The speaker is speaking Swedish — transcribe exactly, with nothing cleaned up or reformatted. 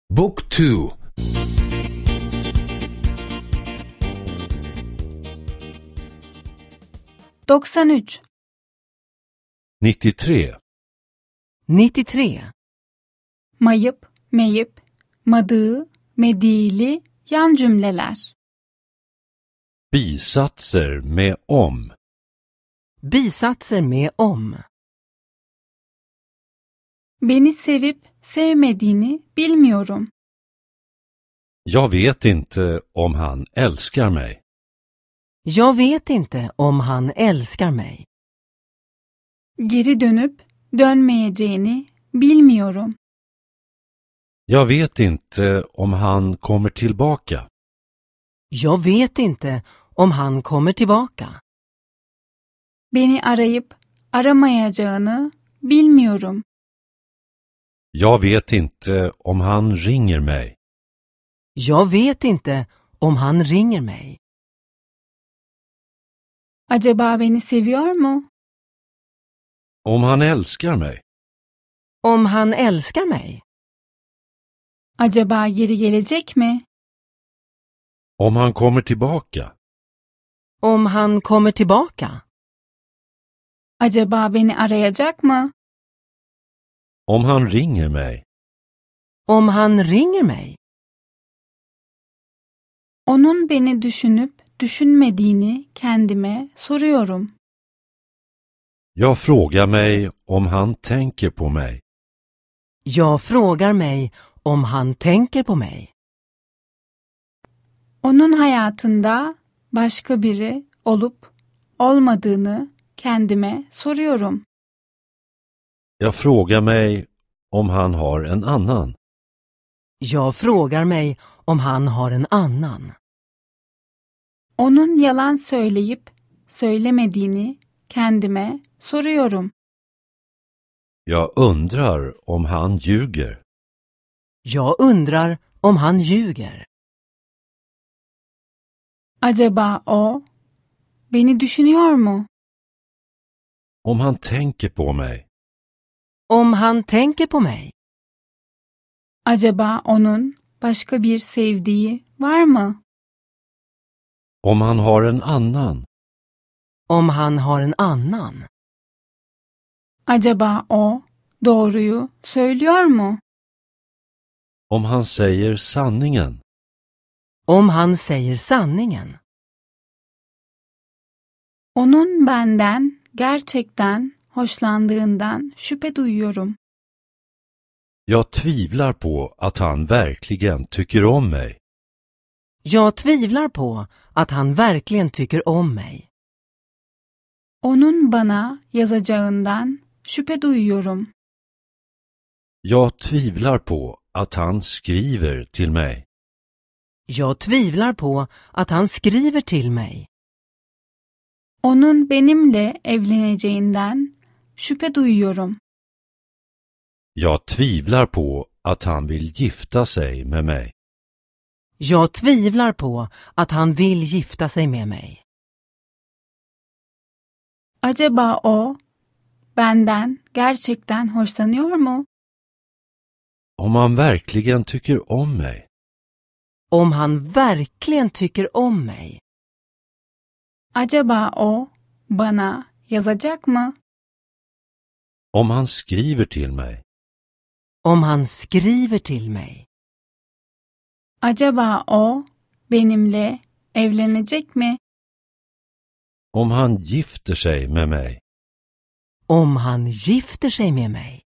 Book two. doksan üç. nittiotre. nittiotre. Mayıp, meyip, madığı, mediğili yan cümleler. Bisatser med om. Bisatser med om. Beni sevip sevmediğini bilmiyorum. Jag vet inte om han älskar mig. Jag vet inte om han älskar mig. Geri dönüp dönmeyeceğini bilmiyorum. Jag vet inte om han kommer tillbaka. Jag vet inte om han kommer tillbaka. Beni arayıp aramayacağını bilmiyorum. Jag vet inte om han ringer mig. Jag vet inte om han ringer mig. Acaba beni seviyor mu? Om han älskar mig. Om han älskar mig. Acaba geri gelecek mi? Om han kommer tillbaka. Om han kommer tillbaka. Acaba beni arayacak mı? Om han ringer mig. Om han ringer mig. Onun beni düşünüp düşünmediğini kendime soruyorum. Jag frågar mig om han tänker på mig. Jag frågar mig om han tänker på mig. Onun hayatında başka biri olup olmadığını kendime soruyorum. Jag frågar mig om han har en annan. Jag frågar mig om han har en annan. Onun yalan söyleyip söylemediğini kendime soruyorum. Jag undrar om han ljuger. Jag undrar om han ljuger. Acaba o beni düşünüyor mu? Om han tänker på mig. Om han tänker på mig. Acaba onun başka bir sevdiği var mı? Om han har en annan. Om han har en annan. Acaba o doğruyu söylüyor mu? Om han säger sanningen. Om han säger sanningen. Onun benden gerçekten hoşlandığından şüphe duyuyorum. Jag tvivlar på att han verkligen tycker om mig. Jag tvivlar på att han verkligen tycker om mig. Onun bana yazacağından şüphe duyuyorum. Jag tvivlar på att han skriver till mig. Jag tvivlar på att han skriver till mig. Onun benimle evleneceğinden şüphe duyuyorum. Jag tvivlar på att han vill gifta sig med mig. Jag tvivlar på att han vill gifta sig med mig. Acaba o benden gerçekten hoşlanıyor mu? Om han verkligen tycker om mig. Om han verkligen tycker om mig. Acaba o bana yazacak mı? Om han skriver till mig. Om han skriver till mig. Acaba o benimle evlenecek mi? Om han gifter sig med mig. Om han gifter sig med mig.